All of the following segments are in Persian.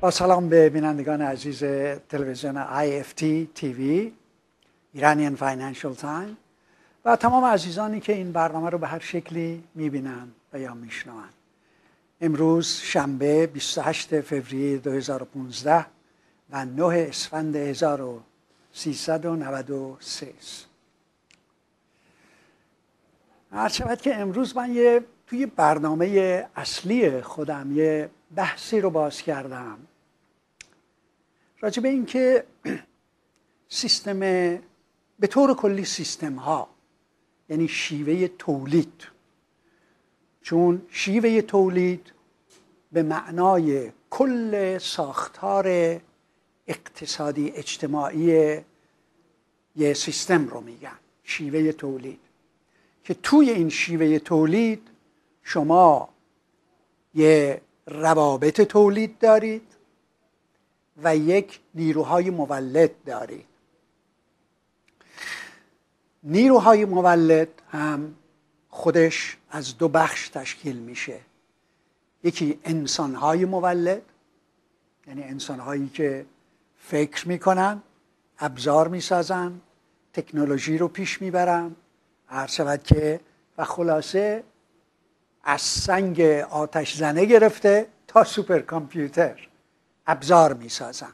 با سلام به بینندگان عزیز تلویزیون IFT TV Iranian Financial Times و تمام عزیزانی که این برنامه رو به هر شکلی میبینن و یا میشنون. امروز شنبه 28 فوریه 2015 و 9 اسفند 1393 عرض شود که امروز من توی برنامه اصلی خودم یه بحثی رو باز کردم راجع به این که سیستم به طور کلی سیستم ها یعنی شیوه تولید، چون شیوه تولید به معنای کل ساختار اقتصادی اجتماعی یه سیستم رو میگن شیوه تولید، که توی این شیوه تولید شما یه روابط تولید دارید و یک نیروهای مولد دارید. نیروهای مولد هم خودش از دو بخش تشکیل میشه. یکی انسانهای مولد، یعنی انسانهایی که فکر میکنن، ابزار میسازن، تکنولوژی رو پیش میبرن، عرض شود که و خلاصه از سنگ آتش زنه گرفته تا سوپر کامپیوتر ابزار میسازن.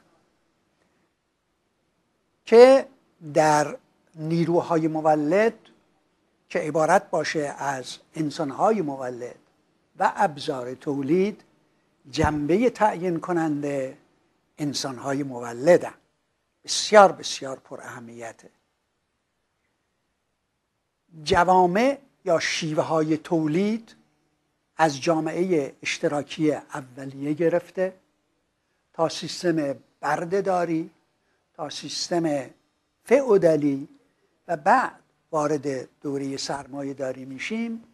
که در نیروهای مولد که عبارت باشه از انسانهای مولد و ابزار تولید، جنبه تعیین کننده انسانهای مولدن. بسیار بسیار پر اهمیته. جوامع یا شیوه های تولید از جامعه اشتراکی اولیه گرفته تا سیستم بردهداری، تا سیستم فئودالی و بعد وارد دوره سرمایه داری میشیم.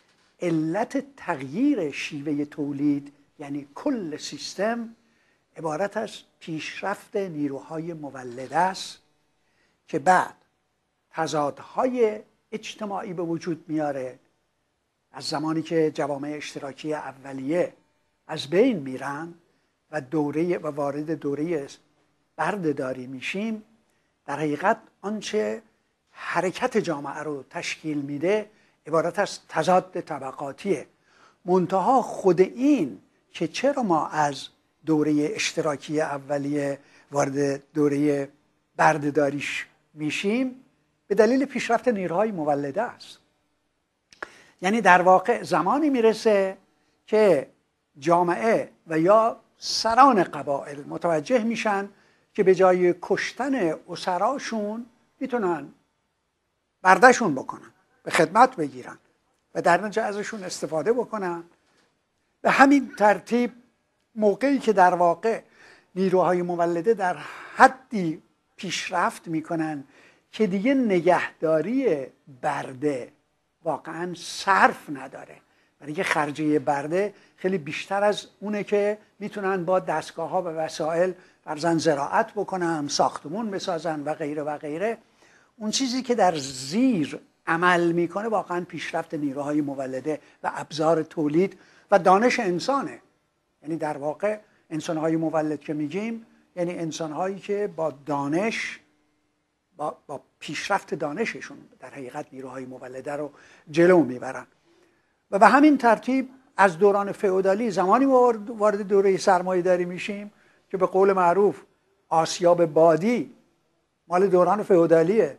علت تغییر شیوه تولید یعنی کل سیستم عبارت از پیشرفت نیروهای مولد است که بعد تضادهای اجتماعی به وجود میاره. از زمانی که جوامع اشتراکی اولیه از بین میرن و وارد دوره بردهداری میشیم، در حقیقت آنچه حرکت جامعه رو تشکیل میده عبارت از تضاد طبقاتیه. منتها خود این که چرا ما از دوره اشتراکی اولیه وارد دوره بردهداری میشیم به دلیل پیشرفت نیروهای مولده است. یعنی در واقع زمانی میرسه که جامعه و یا سران قبایل متوجه میشن که به جای کشتن اسراشون میتونن بردهشون بکنن، به خدمت بگیرن و در نتیجه ازشون استفاده بکنن. به همین ترتیب موقعی که در واقع نیروهای مولده در حدی پیشرفت میکنن که دیگه نگهداری برده واقعا صرف نداره، برای که خرجه برده خیلی بیشتر از اونه که میتونن با دستگاه ها و وسایل فرضاً زراعت بکنن، ساختمون بسازن و غیره و غیره. اون چیزی که در زیر عمل میکنه واقعا پیشرفت نیروهای مولده و ابزار تولید و دانش انسانه. یعنی در واقع انسانهای مولد که میگیم یعنی انسانهایی که با دانش با پیشرفت دانششون در حقیقت نیروهای مولده رو جلو میبرن. و به همین ترتیب از دوران فئودالی زمانی وارد دوره سرمایه داری میشیم که به قول معروف آسیاب بادی مال دوران فئودالیه،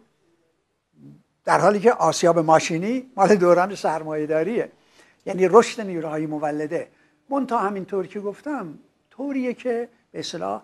در حالی که آسیاب ماشینی مال دوران سرمایه داریه. یعنی رشد نیروهای مولده منتها همینطور که گفتم طوریه که به اصطلاح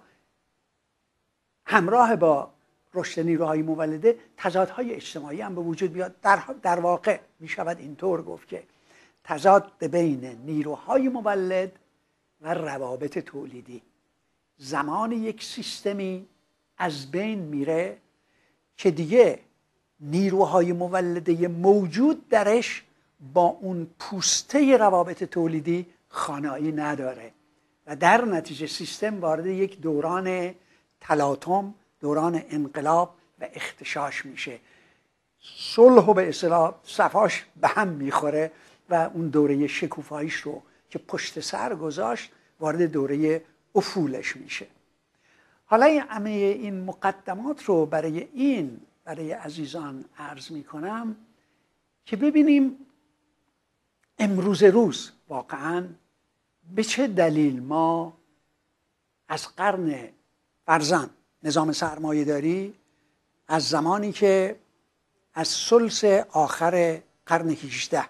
همراه با رشد نیروهای مولده تضادهای اجتماعی هم به وجود بیاد. در واقع می شود اینطور گفت که تضاد بین نیروهای مولد و روابط تولیدی. زمان یک سیستمی از بین میره که دیگه نیروهای مولده موجود درش با اون پوسته روابط تولیدی خانایی نداره و در نتیجه سیستم وارد یک دوران تلاطم، دوران انقلاب و اختشاش میشه. صلح و به اصطلاح صفاش به هم میخوره و اون دوره شکوفاییش رو که پشت سر گذاشت وارد دوره افولش میشه. حالا همه این مقدمات رو برای عزیزان عرض میکنم که ببینیم امروز روز واقعا به چه دلیل ما از قرن فرزن نظام سرمایه داری از زمانی که از ثلث آخر قرن 18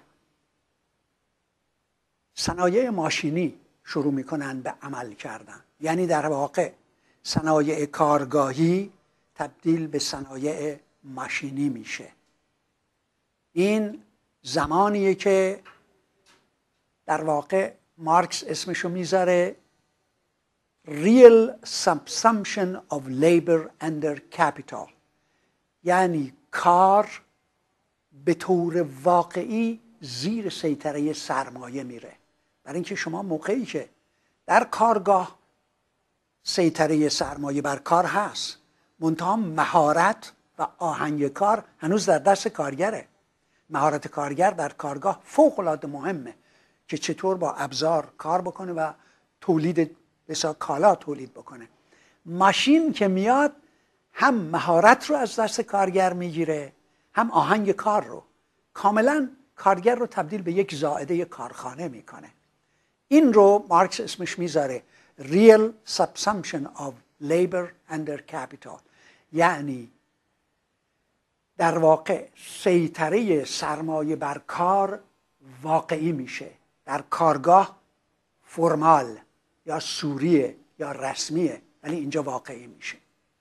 صنایع ماشینی شروع میکنن به عمل کردن، یعنی در واقع صنایع کارگاهی تبدیل به صنایع ماشینی میشه. این زمانیه که در واقع مارکس اسمشو میذاره real subsumption of labor under capital، یعنی کار به طور واقعی زیر سیطره سرمایه میره. برای اینکه شما موقعی که در کارگاه سیطره سرمایه بر کار هست، منتها مهارت و آهنگ کار هنوز در دست کارگره. مهارت کارگر در کارگاه فوق العاده مهمه که چطور با ابزار کار بکنه و تولید بسیار کالا تولید بکنه. ماشین که میاد هم مهارت رو از دست کارگر میگیره، هم آهنگ کار رو. کاملا کارگر رو تبدیل به یک زائده کارخانه میکنه. این رو مارکس اسمش میذاره real subsumption of labor under capital، یعنی در واقع سیطره سرمایه بر کار واقعی میشه. در کارگاه فرمال یا سوریه یا رسمیه، ولی اینجا واقعی میشه.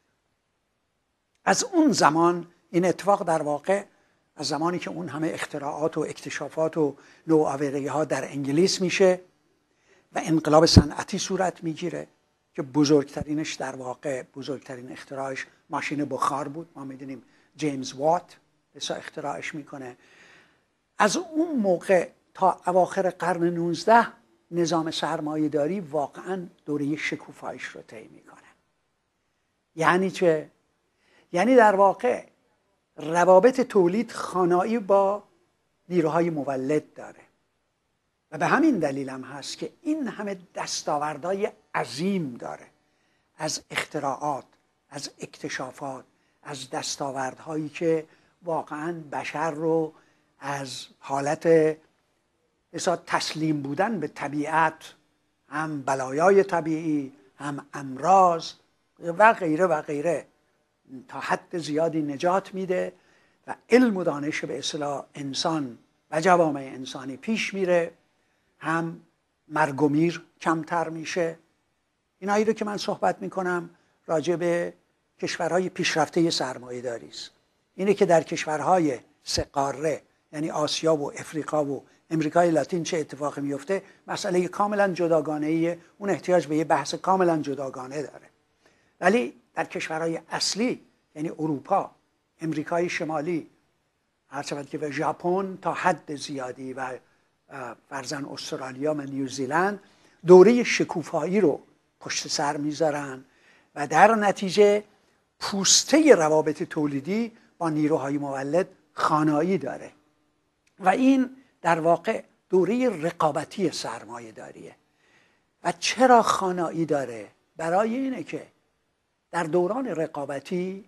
از اون زمان این اتفاق در واقع از زمانی که اون همه اختراعات و اکتشافات و نوآوری ها در انگلیس میشه و انقلاب صنعتی صورت میگیره که بزرگترینش در واقع بزرگترین اختراعش ماشین بخار بود. ما میدونیم جیمز وات بسا اختراعش میکنه. از اون موقع تا اواخر قرن 19 نظام سرمایه داری واقعا دوره شکوفایش رو طی میکنه. یعنی چه؟ یعنی در واقع روابط تولید خانایی با نیروهای مولد داره و به همین دلیل هم هست که این همه دستاوردهای عظیم داره، از اختراعات، از اکتشافات، از دستاوردهایی که واقعا بشر رو از حالت تسلیم بودن به طبیعت، هم بلایای طبیعی، هم امراض و غیره و غیره، تا حد زیادی نجات میده و علم و دانش به اصطلاح انسان و جوامع انسانی پیش میره، هم مرگ و میر کمتر میشه. اینایی رو که من صحبت میکنم راجع به کشورهای پیشرفته سرمایه داری است. اینه که در کشورهای سه قاره یعنی آسیا و افریقا و امریکای لاتین چه اتفاقی میفته مسئله کاملا جداگانه‌ایه، اون احتیاج به یه بحث کاملا جداگانه داره. ولی در کشورهای اصلی یعنی اروپا، امریکای شمالی، هرچند که به ژاپن تا حد زیادی و فرزن استرالیا و نیوزیلند دوره شکوفایی رو پشت سر میذارن و در نتیجه پوسته روابط تولیدی با نیروهای مولد خانایی داره و این در واقع دوره رقابتی سرمایه داریه. و چرا خانایی داره؟ برای اینه که در دوران رقابتی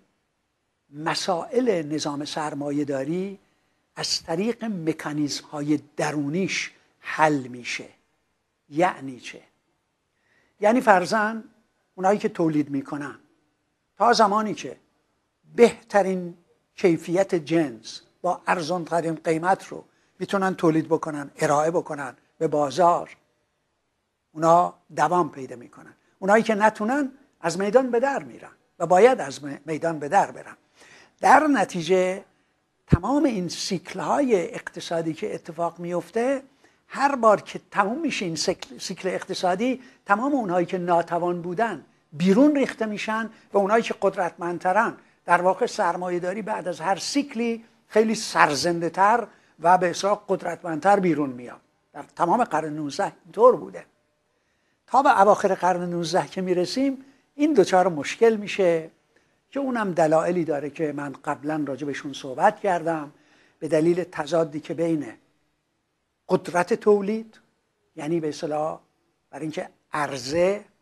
مسائل نظام سرمایه داری از طریق مکانیزم های درونیش حل میشه. یعنی چه؟ یعنی فرضاً اونایی که تولید میکنن تا زمانی که بهترین کیفیت جنس با ارزان‌ترین قیمت رو میتونن تولید بکنن، ارائه بکنن به بازار، اونا دوام پیدا میکنن. اونایی که نتونن از میدان به در میرن و باید از میدان به در برن. در نتیجه تمام این سیکل‌های اقتصادی که اتفاق میفته، هر بار که تموم میشه این سیکل اقتصادی، تمام اونهایی که ناتوان بودن بیرون ریخته میشن و اونهایی که قدرتمندترن. در واقع سرمایه‌داری بعد از هر سیکلی خیلی سرزنده تر و به اصطلاح قدرتمندتر بیرون میاد. در تمام قرن 19 اینطور بوده. تا به اواخر قرن 19 که میرسیم این دوچار مشکل میشه که اونم دلایلی داره که من قبلا راجبشون صحبت کردم، به دلیل تضادی که بین قدرت تولید، یعنی به اصطلاح برای اینکه عرضه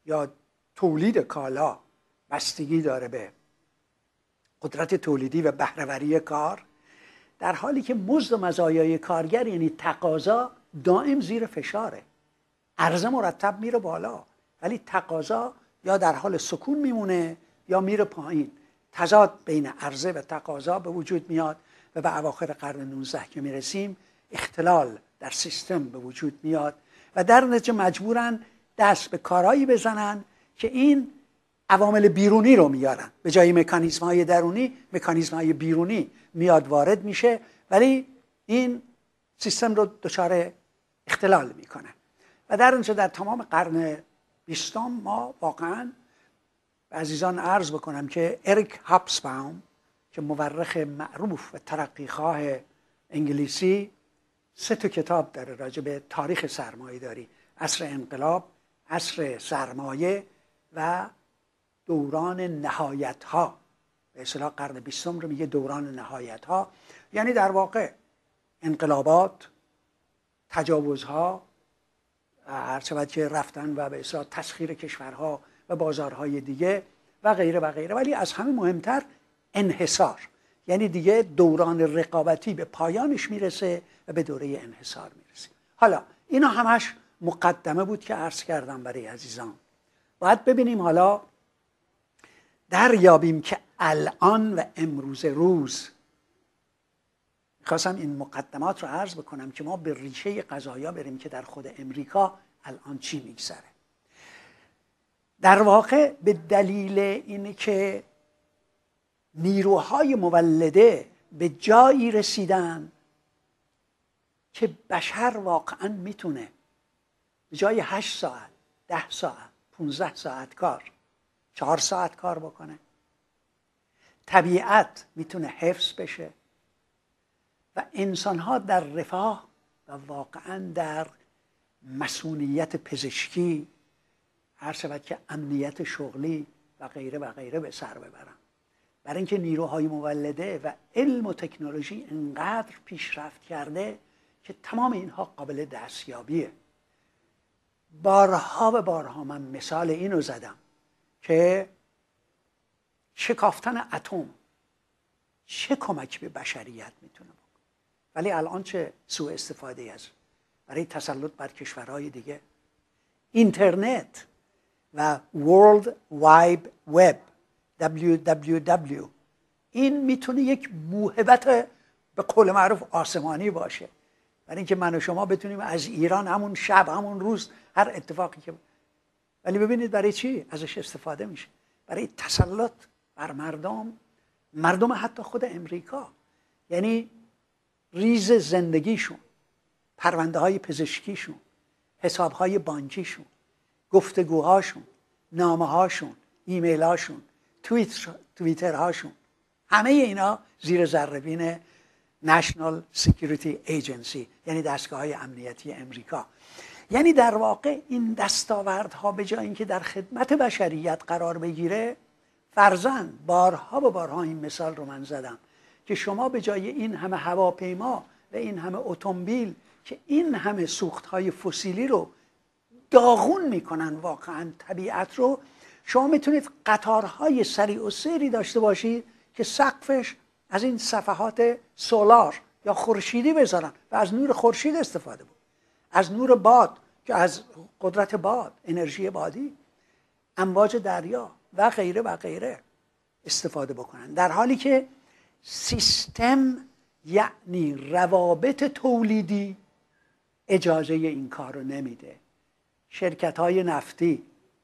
یا تولید کالا بستگی داره به قدرت تولیدی و بهره‌وری کار، در حالی که مزد و مزایای کارگر یعنی تقاضا دائم زیر فشاره. عرضه مرتب میره بالا ولی تقاضا یا در حال سکون میمونه یا میره پایین. تضاد بین عرضه و تقاضا به وجود میاد و به اواخر قرن 19 که میرسیم اختلال در سیستم به وجود میاد و در نتیجه مجبورن دست به کارهایی بزنن که این عوامل بیرونی رو میارن. به جای مکانیزم‌های درونی، مکانیزم‌های بیرونی میاد وارد میشه، ولی این سیستم رو دچار اختلال میکنه. و در نتیجه در تمام قرن 20 ما واقعاً به عزیزان عرض بکنم که اریک هابسباوم که مورخ معروف و ترقیخواه انگلیسی 3 کتاب داره راجع به تاریخ سرمایه‌داری: عصر انقلاب، عصر سرمایه و دوران نهایت‌ها. به اصطلاح قرن 20 رو میگه دوران نهایت‌ها، یعنی در واقع انقلابات، تجاوزها، هر چقدر که رفتن و به اصطلاح تسخیر کشورها و بازارهای دیگه و غیره و غیره. ولی از همه مهمتر انحصار، یعنی دیگه دوران رقابتی به پایانش میرسه و به دوره انحصار میرسه. حالا اینا همش مقدمه بود که عرض کردم برای عزیزان. باید ببینیم حالا دریابیم که الان و امروز روز، خواستم این مقدمات رو عرض بکنم که ما به ریشه قضایا بریم که در خود امریکا الان چی میگذره. در واقع به دلیل اینه که نیروهای مولده به جایی رسیدن که بشر واقعا میتونه به جای 8 ساعت، 10 ساعت، 15 ساعت کار 4 ساعت کار بکنه. طبیعت میتونه حفظ بشه و انسانها در رفاه و واقعا در مسئولیت پزشکی، هر شود که امنیت شغلی و غیره و غیره به سر ببرن. برای اینکه نیروهای مولده و علم و تکنولوژی انقدر پیشرفت کرده که تمام اینها قابل دستیابیه. بارها و بارها من مثال اینو زدم که شکافتن اتم چه کمک به بشریت میتونه بکنه، ولی الان چه سوء استفاده از برای تسلط بر کشورهای دیگه. اینترنت و World Wide Web WWW این میتونه یک موهبت به قول معروف آسمانی باشه، برای اینکه من و شما بتونیم از ایران همون شب همون روز هر اتفاقی که، ولی ببینید برای چی ازش استفاده میشه؟ برای تسلط بر مردم حتی خود امریکا، یعنی ریز زندگیشون، پرونده های پزشکیشون، حساب های بانکیشون، گفتگوهاشون، نامه هاشون، ایمیل هاشون، توییتر هاشون، همه اینا زیر ذره‌بین National Security Agency یعنی دستگاه های امنیتی امریکا. یعنی در واقع این دستاوردها به جای اینکه در خدمت بشریت قرار بگیره، فرضاً بارها و بارها این مثال رو من زدم که شما به جای این همه هواپیما و این همه اتومبیل که این همه سوختهای فسیلی رو داغون میکنن واقعا طبیعت رو، شما میتونید قطارهای سریع و سیری داشته باشید که سقفش از این صفحات سولار یا خورشیدی بذارن و از نور خورشید استفاده بود، از نور باد که از قدرت باد، انرژی بادی، امواج دریا و غیره و غیره استفاده بکنن، در حالی که سیستم یعنی روابط تولیدی اجازه این کار رو نمیده. شرکت‌های نفتی.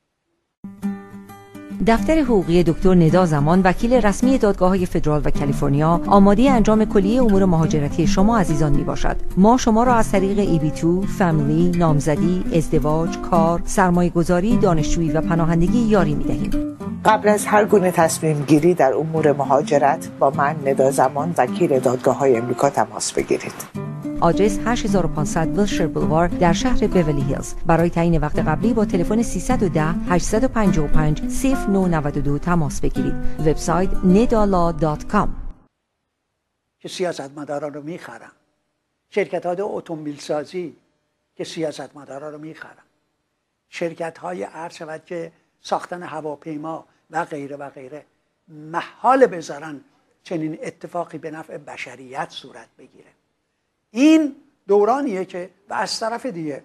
دفتر حقوقی دکتر ندا زمان، وکیل رسمی دادگاه‌های فدرال و کالیفرنیا، آماده انجام کلیه امور مهاجرتی شما عزیزان میباشد. ما شما را از طریق EB2، فامیلی، نامزدی، ازدواج، کار، سرمایه‌گذاری، دانشجویی و پناهندگی یاری میدهیم. قبل از هر گونه تصمیم گیری در امور مهاجرت با من ندا زمان، وکیل دادگاه‌های امریکا تماس بگیرید. آدرس 8500 ویلشر بولوار در شهر بیولی هیلز. برای تعیین وقت قبلی با تلفن 310 855 0992 تماس بگیرید. وبسایت nedalaw.com. که سیاستمداران رو میخرن، شرکت‌های اتومبیل سازی که سیاستمداران رو میخرن، شرکت های عرض شود که ساختن هواپیما و غیره و غیره محال بذارن چنین اتفاقی به نفع بشریت صورت بگیره. این دورانیه که و از طرف دیگه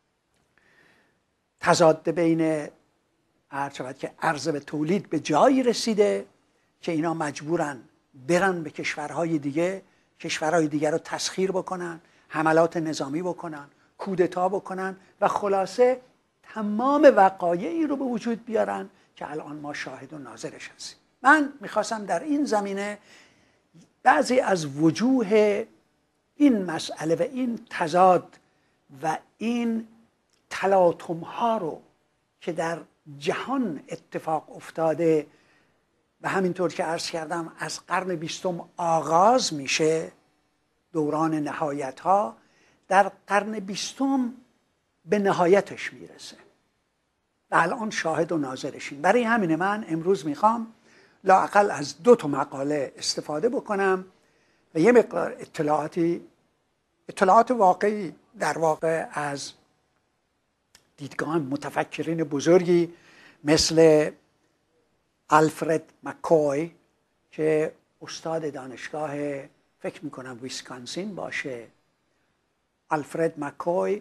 تضاد بین عرض شود که عرضه و تولید به جایی رسیده که اینا مجبورن برن به کشورهای دیگه، کشورهای دیگه رو تسخیر بکنن، حملات نظامی بکنن، کودتا بکنن و خلاصه تمام وقایعی رو به وجود بیارن که الان ما شاهد و ناظرش هستیم. من میخواستم در این زمینه بعضی از وجوه این مسئله و این تضاد و این تلاطم ها رو که در جهان اتفاق افتاده و همینطور که عرض کردم از قرن 20 آغاز میشه، دوران نهایت ها در قرن 20 به نهایتش میرسه و الان شاهد و ناظرشیم. برای همین من امروز میخوام لااقل از 2 مقاله استفاده بکنم و یه مقدار اطلاعات واقعی در واقع از دیدگاه متفکرین بزرگی مثل آلفرد مک‌کوی که استاد دانشگاه فکر میکنم ویسکانسین باشه. آلفرد مک‌کوی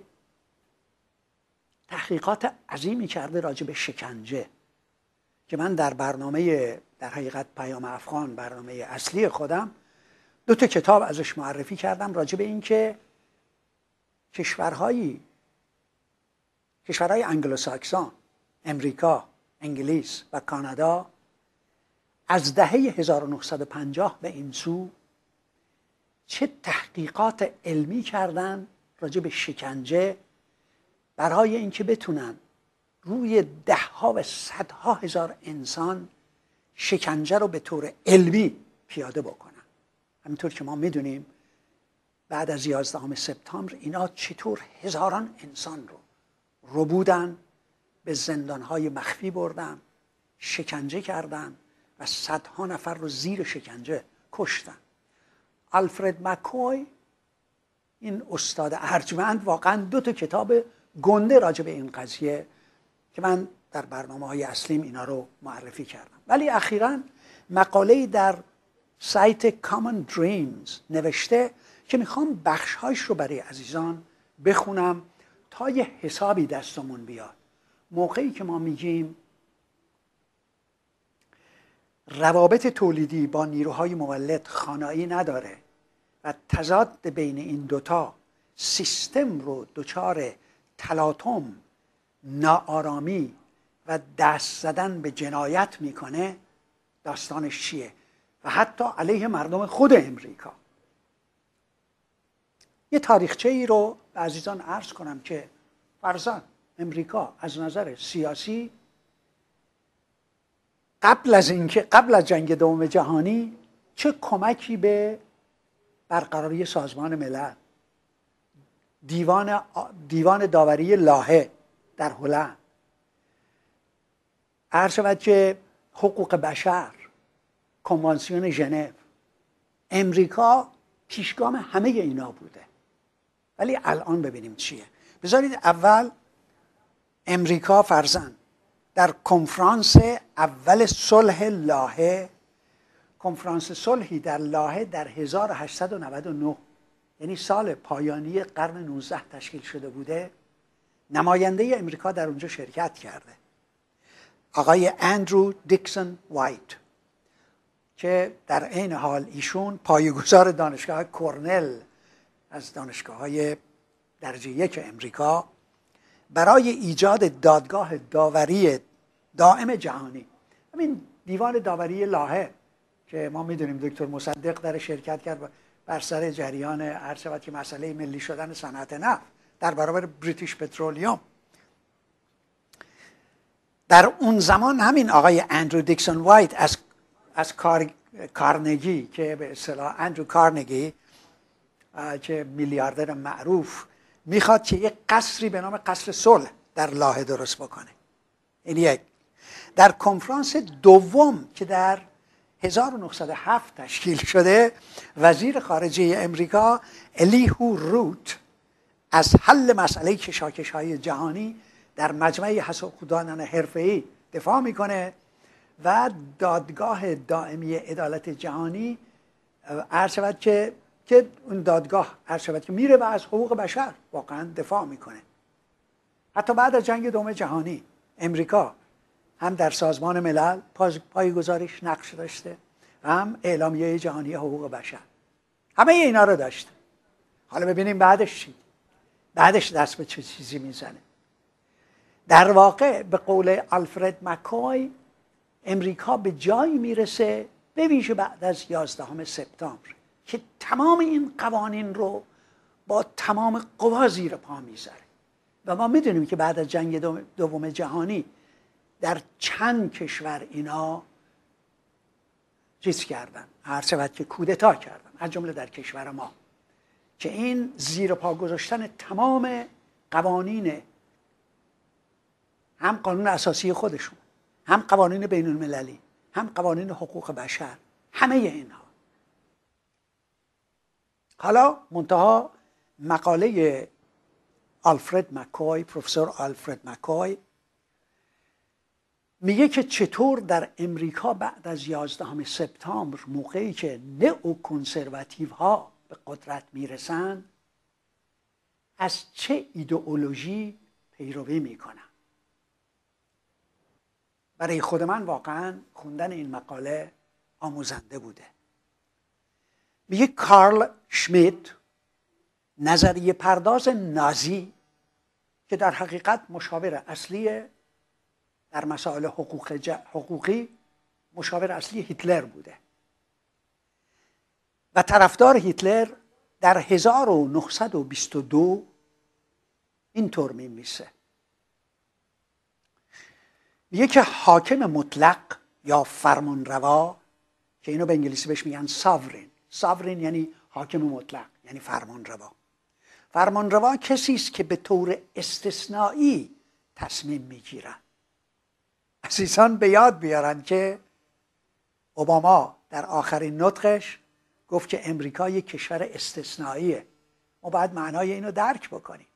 تحقیقات عظیمی کرده راجع به شکنجه که من در برنامه در حقیقت پیام افغان، برنامه اصلی خودم، 2 کتاب ازش معرفی کردم راجع به این که کشورهای انگلوساکسون، امریکا، انگلیس و کانادا از دهه 1950 به این سو چه تحقیقات علمی کردن راجع به شکنجه برای اینکه بتونن روی 10 ها و 100 ها هزار انسان شکنجه رو به طور علمی پیاده بکنن. همینطور که ما میدونیم بعد از 11 سپتامبر اینا چطور هزاران انسان رو ربودن، به زندانهای مخفی بردن، شکنجه کردن و 100 ها نفر رو زیر شکنجه کشتن. آلفرد مک‌کوی این استاد ارجمند واقعا 2 کتاب گنده راجع به این قضیه که من در برنامه‌های اصلیم اینا رو معرفی کردم. ولی اخیراً مقاله‌ای در سایت Common Dreams نوشته که میخوام بخش‌هایش رو برای عزیزان بخونم تا یه حسابی دستمون بیاد. موقعی که ما میگیم روابط تولیدی با نیروهای مولد خانایی نداره و تضاد بین این دوتا سیستم رو دچار تلاطم، ناآرامی و دست زدن به جنایت میکنه، داستانش چیه؟ و حتی علیه مردم خود امریکا. یه تاریخچه ای رو به عزیزان عرض کنم که فرضاً امریکا از نظر سیاسی قبل از جنگ دوم جهانی چه کمکی به برقراری سازمان ملل، دیوان داوری لاهه در هلند، عرض شود که حقوق بشر، کنوانسیون ژنو، امریکا پیشگام همه اینا بوده. ولی الان ببینیم چیه. بذارید اول امریکا فرضاً در کنفرانس اول صلح لاهه، کنفرانس صلحی در لاهه در 1899 یعنی سال پایانی قرن 19 تشکیل شده بوده، نماینده امریکا در اونجا شرکت کرده، آقای اندرو دیکسون وایت که در عین حال ایشون پایه‌گذار دانشگاه کرنل از دانشگاه‌های درجه 1 امریکا برای ایجاد دادگاه داوری دائم جهانی، همین دیوان داوری لاهه که ما میدونیم دکتر مصدق در شرکت کرد بر سر جریان عرض شود که مسئله ملی شدن صنعت نفت در برابر بریتیش پترولیوم. در اون زمان همین آقای اندرو دیکسون وایت از کارنگی که به اصطلاح اندرو کارنگی که میلیاردر معروف میخواد که یک قصری به نام قصر صلح در لاهه درست بکنه. این یک. در کنفرانس دوم که در 1907 تشکیل شده، وزیر خارجه امریکا الیهو روت از حل مسئله کشاکش‌های جهانی در مجمع حقوقدانان حرفه‌ای دفاع میکنه و دادگاه دائمی عدالت جهانی عرض شود که اون دادگاه عرض شود که میره و از حقوق بشر واقعا دفاع میکنه. حتی بعد از جنگ دوم جهانی امریکا هم در سازمان ملل پایه‌گذاریش نقش داشته و هم اعلامیه جهانی حقوق بشر، همه اینا رو داشته. حالا ببینیم بعدش چی، بعدش دست به چه چیزی میزنه. در واقع به قول آلفرد مک‌کوی امریکا به جایی میرسه، به ویژه بعد از 11 سپتامبر، که تمام این قوانین رو با تمام قوا زیر پا میذاره. و ما میدونیم که بعد از جنگ دوم جهانی در چند کشور اینا چیز کردن، هر شود که کودتا کردن، از جمله در کشور ما، که این زیر پا گذاشتن تمام قوانین، هم قانون اساسی خودشون، هم قوانین بین المللی، هم قوانین حقوق بشر، همه اینها. حالا منتها مقاله آلفرد مک‌کوی، پروفسور آلفرد مک‌کوی، میگه که چطور در امریکا بعد از 11 سپتامبر، موقعی که نئوکنسرواتیو ها به قدرت میرسن، از چه ایدئولوژی پیروی میکنن. برای خود من واقعا خوندن این مقاله آموزنده بوده. میگه کارل شمیت، نظریه پرداز نازی که در حقیقت مشاور اصلی در مسائل حقوقی مشاور اصلی هیتلر بوده و طرفدار هیتلر، در 1922 اینطور می‌نویسه، میگه که حاکم مطلق یا فرمانروا، که اینو به انگلیسی بهش میگن ساورین یعنی حاکم مطلق، یعنی فرمانروا. فرمانروا کسی است که به طور استثنایی تصمیم میگیرن. عزیزان به یاد بیارن که اوباما در آخرین نطقش گفت که امریکا یک کشور استثنائیه. ما باید معنای اینو درک بکنیم.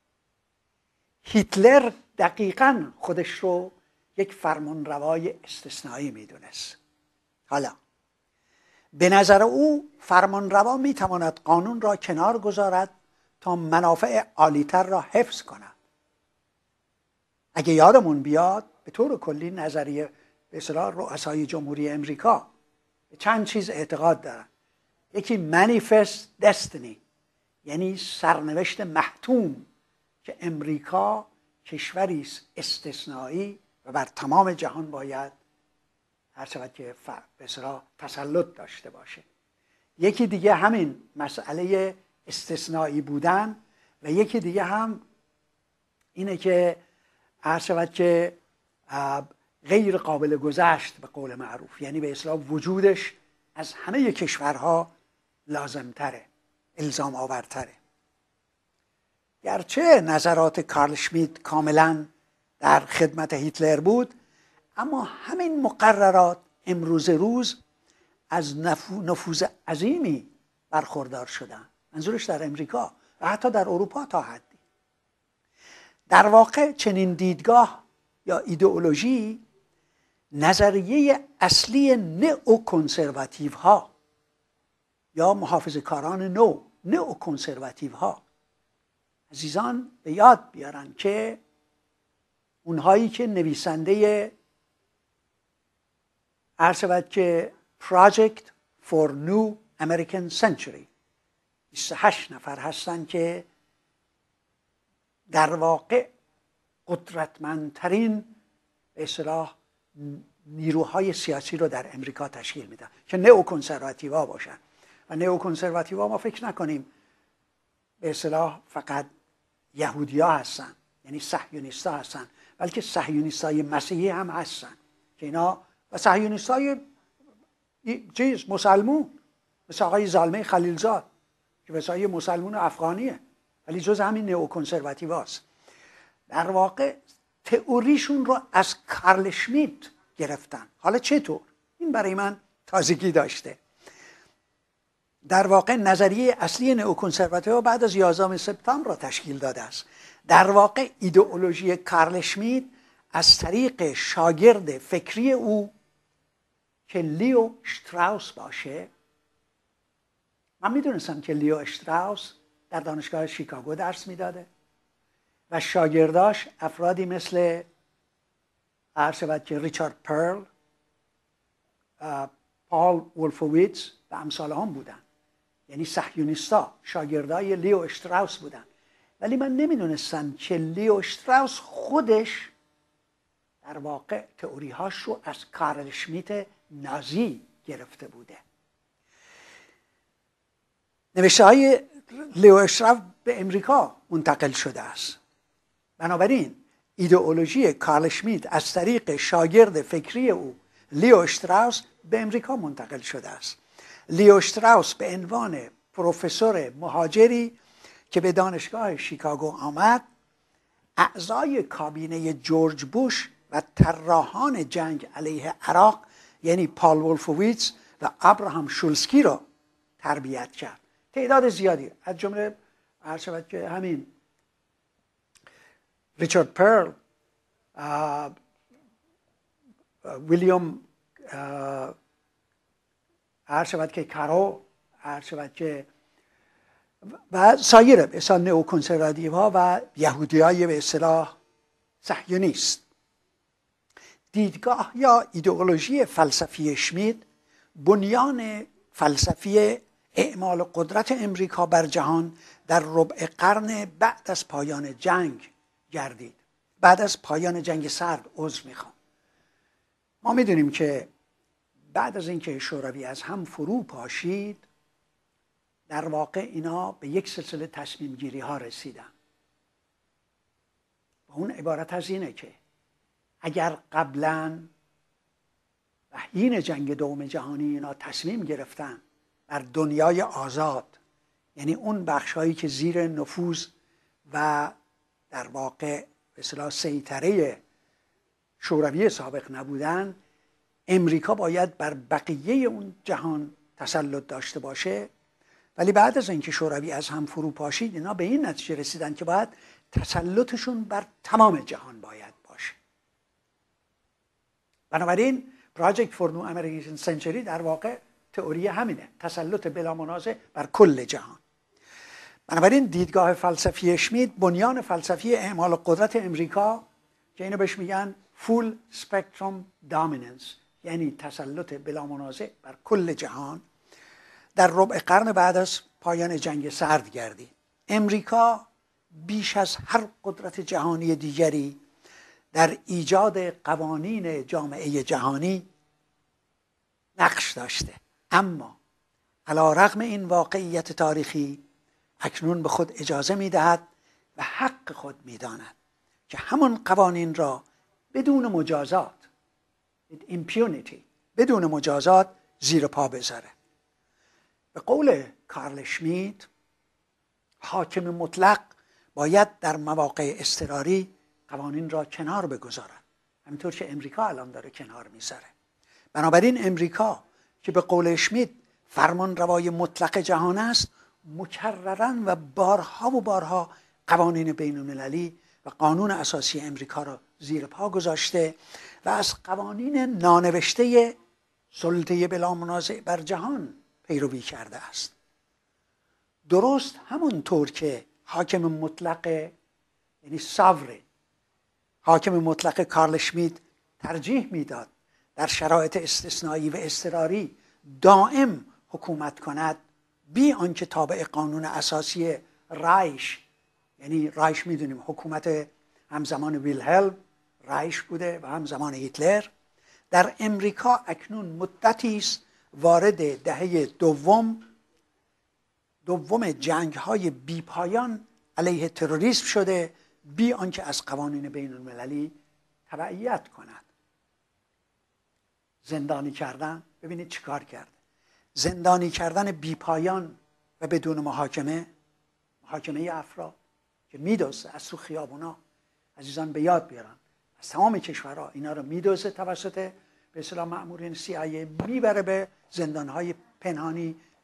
هیتلر دقیقاً خودش رو یک فرمانروای استثنایی میدونست. حالا به نظر او فرمانروا میتواند قانون را کنار گذارد تا منافع عالی‌تر را حفظ کند. اگه یادمون بیاد، به طور کلی نظریه به اصطلاح رؤسای جمهوری امریکا به چند چیز اعتقاد دارن. یکی منیفست دستینی، یعنی سرنوشت محتوم، که امریکا کشوری است استثنایی و بر تمام جهان باید هر شود که به اصطلاح تسلط داشته باشه. یکی دیگه همین مسئله استثنایی بودن و یکی دیگه هم اینه که هر شود که غیر قابل گذشت به قول معروف، یعنی به اصطلاح وجودش از همه کشورها لازمتره، الزام آورتره. گرچه نظرات کارل شمیت کاملا در خدمت هیتلر بود، اما همین مقررات امروز روز از نفوذ عظیمی برخوردار شدن، منظورش در امریکا و حتی در اروپا تا حدی. در واقع چنین دیدگاه یا ایدئولوژی نظریه اصلی نئوکنسرواتیو ها یا محافظه‌کاران نئوکنسرواتیو ها. عزیزان به یاد بیارن که اونهایی که نویسنده عرض شود که Project for New American Century 28 نفر هستن که در واقع قدرتمندترین به اصطلاح نیروهای سیاسی رو در امریکا تشکیل میدن که نئوکنسرواتیوها باشن. و نئوکنسرواتیوها ما فکر نکنیم به اصطلاح فقط یهودی‌ها هستن، یعنی صهیونیست‌ها هستن، بلکه صهیونیست‌های مسیحی هم هستن که اینا، و صهیونیست‌های مسلمون مثل آقای زالمه خلیلزاد که مثلا مسلمون افغانیه ولی جز همین نئوکنسرواتیوهاست. در واقع تئوریشون رو از کارل شمیت گرفتن. حالا چطور؟ این برای من تازگی داشته. در واقع نظریه اصلی نئوکنسرواتیوها بعد از 11 سپتامبر را تشکیل داده است. در واقع ایدئولوژی کارل اشمیت از طریق شاگرد فکری او که لیو اشتراوس باشه، من میدونستم که لیو اشتراوس در دانشگاه شیکاگو درس میداده و شاگرداش افرادی مثل ریچارد پرل، پال وولفوویتز و امثال هم بودن، یعنی صهیونیستا شاگردای لیو اشتراوس بودن. ولی من نمیدونستم که لیو اشتراوس خودش در واقع تئوری‌هاش رو از کارل اشمیت نازی گرفته بوده. نوشته‌های لیو اشتراوس به امریکا منتقل شده است. بنابراین ایدئولوژی کارل اشمیت از طریق شاگرد فکری او لیو اشتراوس به امریکا منتقل شده است. لیو اشتراوس به عنوان پروفسور مهاجری که به دانشگاه شیکاگو آمد، اعضای کابینه جورج بوش و طراحان جنگ علیه عراق یعنی پال وولفوویتز و ابراهام شولسکی را تربیت کرد. تعداد زیادی از جمله عرض شود که همین ریچارد پرل، ویلیام عرض شود که کارو، عرض شود که و سایر به اصطلاح نئوکنسرواتیوها و یهودیای به اصطلاح صهیونیست. دیدگاه یا ایدئولوژی فلسفی اشمیت بنیان فلسفی اعمال قدرت امریکا بر جهان در ربع قرن بعد از پایان جنگ گردید. بعد از پایان جنگ سرد، ما میدونیم که بعد از اینکه شوروی از هم فرو پاشید، در واقع اینا به یک سلسله تصمیم گیری ها رسیدن. و اون عبارت از اینه که اگر قبلا و حین جنگ دوم جهانی اینا تصمیم گرفتن بر دنیای آزاد، یعنی اون بخشهایی که زیر نفوذ و در واقع به اصطلاح سیطره شوروی سابق نبودن، امریکا باید بر بقیه اون جهان تسلط داشته باشه. ولی بعد از اینکه شوروی از هم فرو پاشید، اینا به این نتیجه رسیدن که باید تسلطشون بر تمام جهان باید باشه. بنابراین پراجکت فور نیو امریکن سنچری در واقع تئوری همینه، تسلط بلا منازع بر کل جهان. بنابراین دیدگاه فلسفی اشمیت بنیان فلسفی اعمال قدرت امریکا که اینو بهش میگن فول سپکتروم دامیننس، یعنی تسلط بلا منازع بر کل جهان، در ربع قرن بعد از پایان جنگ سرد گردید. امریکا بیش از هر قدرت جهانی دیگری در ایجاد قوانین جامعه جهانی نقش داشته، اما علی‌رغم این واقعیت تاریخی اکنون به خود اجازه می‌دهد و حق خود می‌داند که همان قوانین را بدون مجازات، impunity، بدون مجازات زیر پا بذاره. به قول کارل اشمیت، حاکم مطلق باید در مواقع اضطراری قوانین را کنار بگذارد، همینطور که امریکا الان داره کنار میذاره. بنابراین امریکا که به قول اشمیت فرمان روای مطلق جهان است، مکرراً و بارها و بارها قوانین بین المللی و قانون اساسی امریکا را زیر پا گذاشته و از قوانین نانوشته سلطه بلا منازع بر جهان پیروی کرده است. درست همونطور که حاکم مطلق، یعنی ساورین، حاکم مطلق کارل اشمیت ترجیح میداد در شرایط استثنایی و اضطراری دائم حکومت کند بی آنکه تابع قانون اساسی رایش، یعنی رایش میدونیم حکومت همزمان ویلهلم رایش بوده و همزمان هیتلر، در امریکا اکنون مدتی است وارد دهه دوم جنگ‌های بی‌پایان علیه تروریسم شده بی آنکه از قوانین بین المللی تبعیت کند. زندانی کردن، ببینید چیکار کرد. زندانی کردن بی‌پایان و بدون محاکمه افراد که میدوزه از تو خیابونا، عزیزان به یاد بیارن، از تمام کشورها اینا رو میدوزه توسط به اصطلاح مأمورین CIA، میبره به زندانهای پنهانی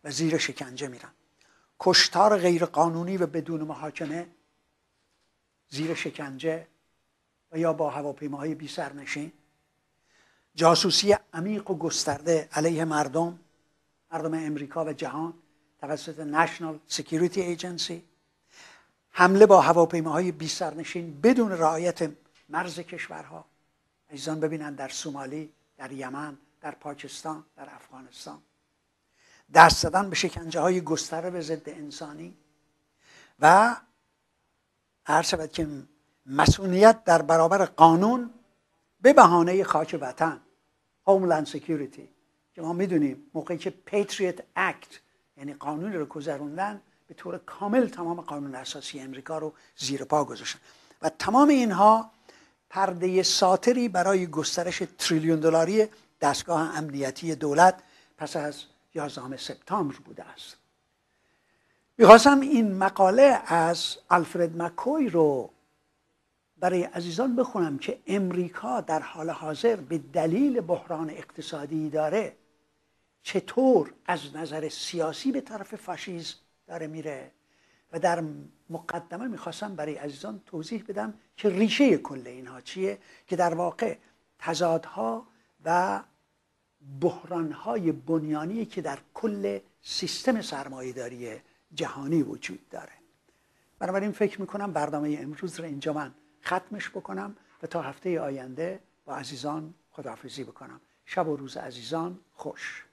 و زیر شکنجه میرن. کشتار غیر قانونی و بدون محاکمه، زیر شکنجه و یا با هواپیماهای بی سرنشین، جاسوسی عمیق و گسترده علیه مردم امریکا و جهان توسط National Security Agency، حمله با هواپیماهای بی سرنشین بدون رعایت مرز کشورها. عزیزان ببینن در سومالی، در یمن، در پاکستان، در افغانستان، دست زدن به شکنجه های گسترده به ضد انسانی و عرض شود که مسئولیت در برابر قانون به بهانه خاک وطن، Homeland Security، که ما میدونیم موقعی که Patriot Act یعنی قانون رو گذروندن، به طور کامل تمام قانون اساسی امریکا رو زیر پا گذاشتن و تمام اینها پرده ساتری برای گسترش تریلیون دلاری دستگاه امنیتی دولت پس از 11 سپتامبر بوده است. میخواستم این مقاله از آلفرد مکوی رو برای عزیزان بخونم که امریکا در حال حاضر به دلیل بحران اقتصادی داره چطور از نظر سیاسی به طرف فاشیسم داره میره و در مقدمه میخواستم برای عزیزان توضیح بدم که ریشه کل اینها چیه، که در واقع تضادها و بحرانهای بنیانی که در کل سیستم سرمایه‌داری جهانی وجود داره. بنابراین فکر میکنم برنامه امروز رو اینجا من ختمش بکنم و تا هفته آینده با عزیزان خداحافظی بکنم. شب و روز عزیزان خوش.